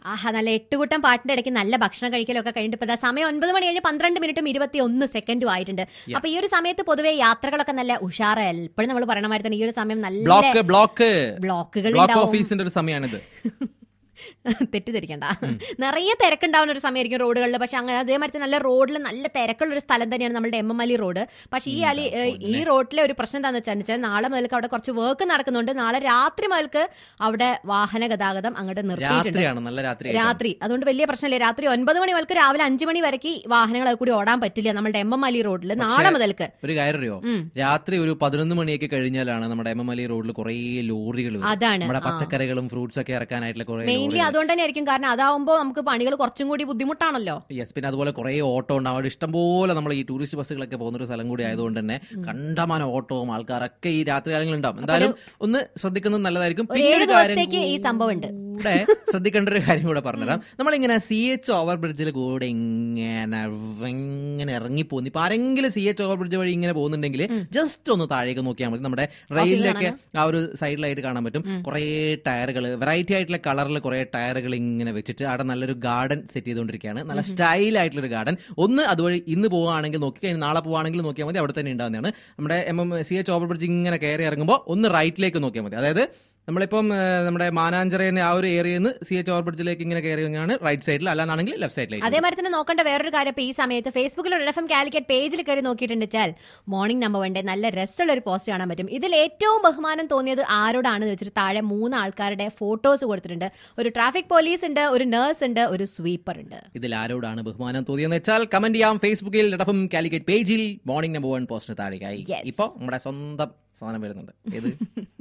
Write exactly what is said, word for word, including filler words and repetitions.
ആഹാ, നല്ല എട്ടുകൂട്ടം പാട്ടിന്റെ ഇടയ്ക്ക് നല്ല ഭക്ഷണം കഴിക്കലൊക്കെ കഴിഞ്ഞിട്ട് ഇപ്പൊ സമയം ഒൻപത് മണി കഴിഞ്ഞ് പന്ത്രണ്ട് മിനിറ്റും ഇരുപത്തി ഒന്ന് സെക്കൻഡും ആയിട്ടുണ്ട്. അപ്പൊ ഈ ഒരു സമയത്ത് പൊതുവെ യാത്രകളൊക്കെ നല്ല ഉഷാറല്ല. എപ്പോഴും നമ്മൾ പറയണ മാതിരി തന്നെ ഈ ഒരു സമയം നല്ല ബ്ലോക്ക് ബ്ലോക്ക് ബ്ലോക്കുകൾ ബ്ലോക്ക് ഓഫീസിന്റെ ഒരു സമയമാണിത്. തെറ്റിദ്ധരിക്കണ്ട, നിറയെ തിരക്കുണ്ടാവുന്ന ഒരു സമയമായിരിക്കും റോഡുകളിൽ. പക്ഷെ അങ്ങനെ അതേമാതിരി നല്ല റോഡിൽ നല്ല തിരക്കുള്ള ഒരു സ്ഥലം തന്നെയാണ് നമ്മുടെ എം എം അലി റോഡ്. പക്ഷെ ഈ അലി ഈ റോഡിലെ ഒരു പ്രശ്നം എന്താണെന്ന് വെച്ചാൽ നാളെ മുതൽക്ക് അവിടെ കുറച്ച് വർക്ക് നടക്കുന്നുണ്ട്. നാളെ രാത്രി മുതൽക്ക് അവിടെ വാഹന ഗതാഗതം അങ്ങോട്ട് നിർത്തിയിട്ടുണ്ട്. രാത്രി അതുകൊണ്ട് വലിയ പ്രശ്നമില്ല. രാത്രി ഒൻപത് മണി മുതൽക്ക് രാവിലെ അഞ്ചു മണി വരയ്ക്ക് വാഹനങ്ങൾ കൂടി ഓടാൻ പറ്റില്ല നമ്മുടെ എം എം അലി റോഡിൽ നാളെ മുതൽക്ക്. ഒരു കാര്യം അറിയോ, രാത്രി ഒരു പതിനൊന്ന് മണിയൊക്കെ കഴിഞ്ഞാലാണ് നമ്മുടെ എം എം അലി റോഡിൽ കുറെ ലോറികൾ, അതാണ് പച്ചക്കറികളും ഫ്രൂട്ട്സ് ഒക്കെ ഇറക്കാനായിട്ടുള്ള കുറെ. അതുകൊണ്ട് തന്നെ ആയിരിക്കും, കാരണം അതാവുമ്പോ നമുക്ക് പണികൾ കുറച്ചും കൂടി ബുദ്ധിമുട്ടാണല്ലോ. യെസ്, പിന്നെ അതുപോലെ കുറെ ഓട്ടോ ഉണ്ടാവും. ഇഷ്ടംപോലെ നമ്മൾ ഈ ടൂറിസ്റ്റ് ബസ്സുകളൊക്കെ പോകുന്ന ഒരു സ്ഥലം കൂടി ആയതുകൊണ്ട് തന്നെ കണ്ടമാനം ഓട്ടവും ആൾക്കാരൊക്കെ ഈ രാത്രി കാലങ്ങളിൽ ഉണ്ടാവും. എന്തായാലും ഒന്ന് ശ്രദ്ധിക്കുന്നത് നല്ലതായിരിക്കും. പിന്നെ ഒരു കാര്യം ഈ സംഭവം ഉണ്ട് കൂടെ ശ്രദ്ധിക്കേണ്ട ഒരു കാര്യം കൂടെ പറഞ്ഞുതരാം. നമ്മളിങ്ങനെ സി എച്ച് ഓവർ ബ്രിഡ്ജിൽ കൂടെ ഇങ്ങനെ ഇങ്ങനെ ഇറങ്ങിപ്പോകുന്നു. ഇപ്പൊ ആരെങ്കിലും സി എച്ച് ഓവർ ബ്രിഡ്ജ് വഴി ഇങ്ങനെ പോകുന്നുണ്ടെങ്കിൽ ജസ്റ്റ് ഒന്ന് താഴേക്ക് നോക്കിയാൽ മതി. നമ്മുടെ റെയിലിലൊക്കെ ആ ഒരു സൈഡിലായിട്ട് കാണാൻ പറ്റും കുറെ ടയറുകൾ, വെറൈറ്റി ആയിട്ടുള്ള കളറിൽ കുറെ ടയറുകൾ ഇങ്ങനെ വെച്ചിട്ട് അവിടെ നല്ലൊരു ഗാർഡൻ സെറ്റ് ചെയ്തുകൊണ്ടിരിക്കുകയാണ്. നല്ല സ്റ്റൈൽ ആയിട്ടുള്ള ഗാർഡൻ. ഒന്ന് അതുവഴി ഇന്ന് പോവുകയാണെങ്കിൽ നോക്കി കഴിഞ്ഞാൽ നാളെ പോവുകയാണെങ്കിൽ നോക്കിയാൽ മതി, അവിടെ തന്നെ ഉണ്ടാകുന്നതാണ്. നമ്മുടെ M M C H over bridge ഇങ്ങനെ കയറി ഇറങ്ങുമ്പോൾ ഒന്ന് റൈറ്റിലേക്ക് നോക്കിയാൽ മതി. അതായത് നമ്മളിപ്പം നമ്മുടെ മാനാഞ്ചിറയുടെ ആ ഒരു ഏരിയയിൽ നിന്ന് സി എച്ച് ഓവർ ബ്രിഡ്ജിലേക്ക് ഇങ്ങനെ കയറിയാണ് റൈറ്റ് സൈഡിൽ, അല്ലാന്നാണെങ്കിൽ ലെഫ്റ്റ് സൈഡിലേക്ക്. അതേമാതിരി തന്നെ നോക്കേണ്ട വേറൊരു കാര്യം, ഇപ്പൊ ഈ സമയത്ത് ഫേസ്ബുക്കിൽ എഫ് എം കാലിക്കറ്റ് പേജിൽ കയറി നോക്കിയിട്ടുണ്ട് വെച്ചാൽ മോർണിംഗ് നമ്പർ വണ്ടെ നല്ല രസമുള്ള ഒരു പോസ്റ്റ് കാണാൻ പറ്റും. ഇതിൽ ഏറ്റവും ബഹുമാനം തോന്നിയത് ആരോടാണെന്ന് വെച്ചിട്ട് താഴെ മൂന്ന് ആൾക്കാരുടെ ഫോട്ടോസ് കൊടുത്തിട്ടുണ്ട്. ഒരു ട്രാഫിക് പോലീസ് ഉണ്ട്, ഒരു നഴ്സ് ഉണ്ട്, ഒരു സ്വീപ്പർ ഉണ്ട്. ഇതിൽ ആരോടാണ് ബഹുമാനം തോന്നിയെന്ന് വെച്ചാൽ കമന്റ് ചെയ്യാം ഫേസ്ബുക്കിൽ എഫ് എം കാലിക്കറ്റ് പേജിൽ മോർണിംഗ് നമ്പർ വൺ പോസ്റ്റിന് താഴെയായി. ഇപ്പൊ നമ്മുടെ സ്വന്തം സാധനം വരുന്നുണ്ട്. ഏത്